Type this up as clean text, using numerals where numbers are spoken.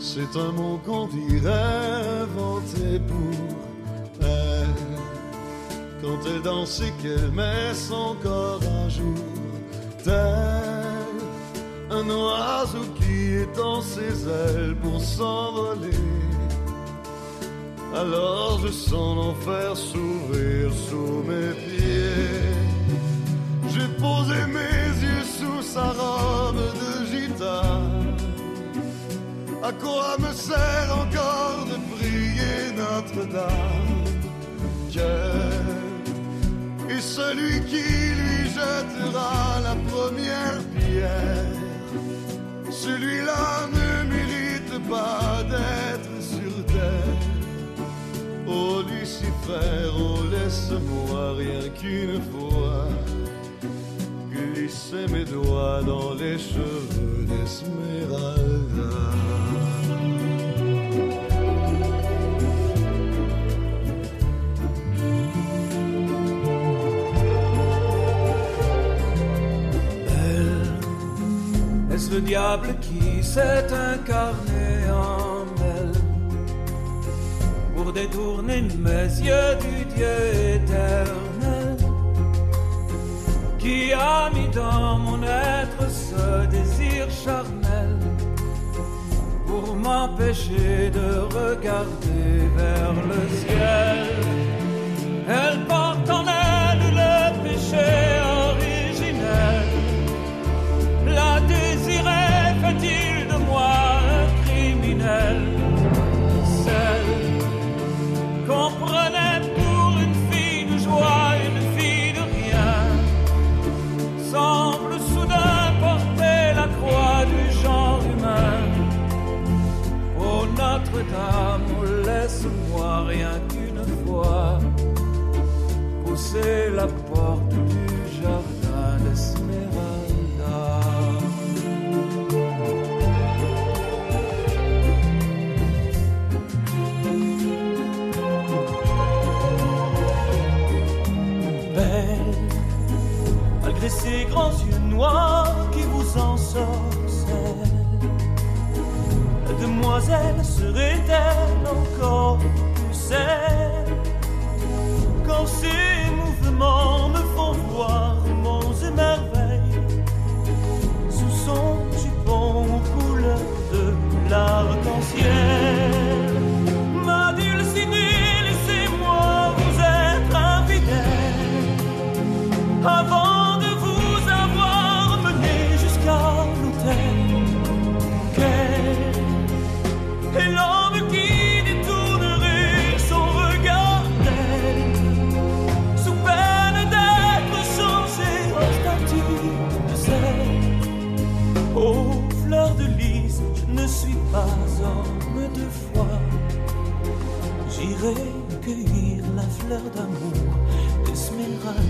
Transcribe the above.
C'est un mot qu'on dirait inventé pour elle. Quand elle danse et qu'elle met son corps à jour, tel un oiseau qui étend ses ailes pour s'envoler. Alors je sens l'enfer s'ouvrir sous mes pieds. J'ai posé mes yeux sous sa robe de gitane. À quoi me sert encore de prier Notre-Dame? Quel est celui qui lui jettera la première pierre? Celui-là ne mérite pas d'être sur terre. Oh Lucifer, oh laisse-moi rien qu'une fois glisser mes doigts dans les cheveux d'Esmeralda. Est-ce le diable qui s'est incarné en elle pour détourner mes yeux du Dieu éternel, qui a mis dans mon être ce désir charnel pour m'empêcher de regarder vers le ciel? Elle porte en elle le péché originel. La désirait, fait-il de moi un criminel? Celle qu'on prenait pour une fille de joie, une fille de rien, semble soudain porter la croix du genre humain. Oh Notre-Dame, oh laisse-moi rien qu'une fois pousser la porte du jardin d'Esmeralda. Malgré ces grands yeux noirs qui vous ensorcellent, la demoiselle serait-elle encore plus saine quand ses mouvements me font voir monts et merveilles sous son jupon aux couleurs de l'arc-en-ciel? Ma Dulcinée, laissez-moi vous être infidèle avant de vous avoir mené jusqu'à l'autel. Quel est l'homme qui détournerait son regard d'elle, sous peine d'être changé en statue de sel? Oh, fleur de lys, je ne suis pas homme de foi. J'irai cueillir la fleur d'amour d'Esmeralda.